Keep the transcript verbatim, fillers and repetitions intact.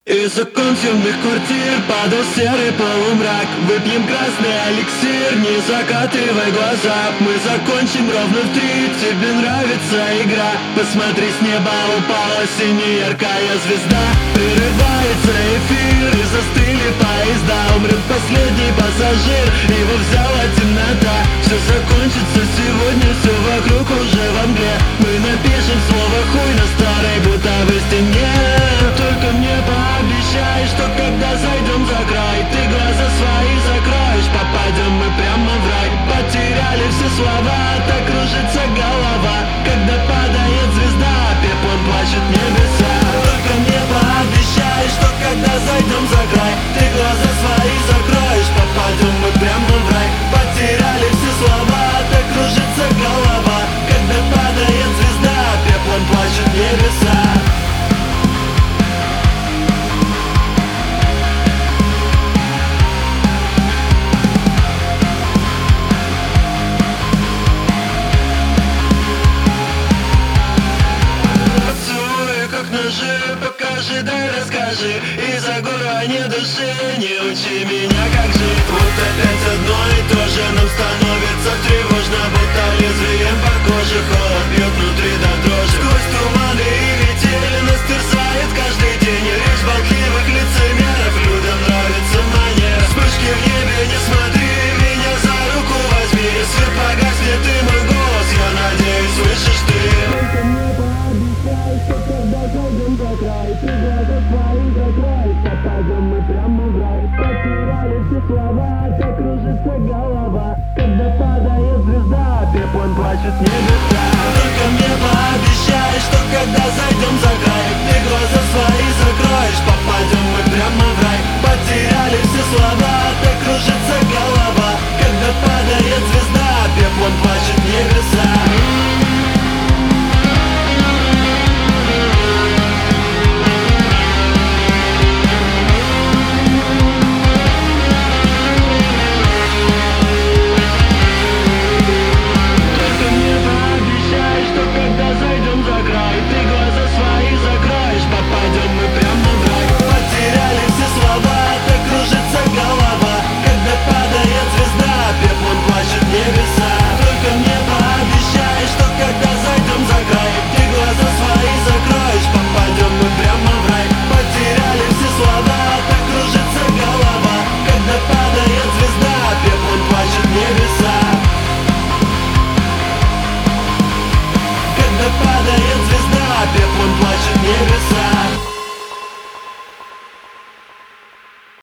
Из окон темных квартир падал серый полумрак. Выпьем красный эликсир, не закатывай глаза. Мы закончим ровно в три, тебе нравится игра. Посмотри, с неба упала синяя яркая звезда. Прерывается эфир и застыли поезда. Умрет последний пассажир, его взяла темнота. Все закончится сегодня, все вокруг уже во мгле. Мы напишем слово хуй на старой бутовой стене. Только мне пообещай, что когда зайдем за край, ты глаза свои закроешь, попадем мы прямо в рай. Потеряли все слова, так кружится голова. Когда падает звезда, пеплом плачут небеса. Только мне пообещай, что когда зайдем за край, ты глаза свои закроешь, попадем мы прямо в рай. Потеряли все слова, так кружится голова. Когда падает звезда, пеплом плачут небеса. Покажи, дай расскажи, из-за гора не души, не учи меня как жить. Вот опять одно и то же нам становится тревожно, будто лезвием по коже холод бьет внутри до дрожи. Сквозь туманы и метели нас терзает каждый день. Речь болтливых лицемеров, людям нравится манера. Вспышки в небе, не смотри, меня за руку возьми. Если погаснет и мой голос, я надеюсь, слышишь ты. Ты глаза свои закрой, попадем мы прямо в рай. Потеряли все слова, так кружится голова. Когда падает звезда, пеплом плачут небеса. Только мне пообещай, что когда зайдем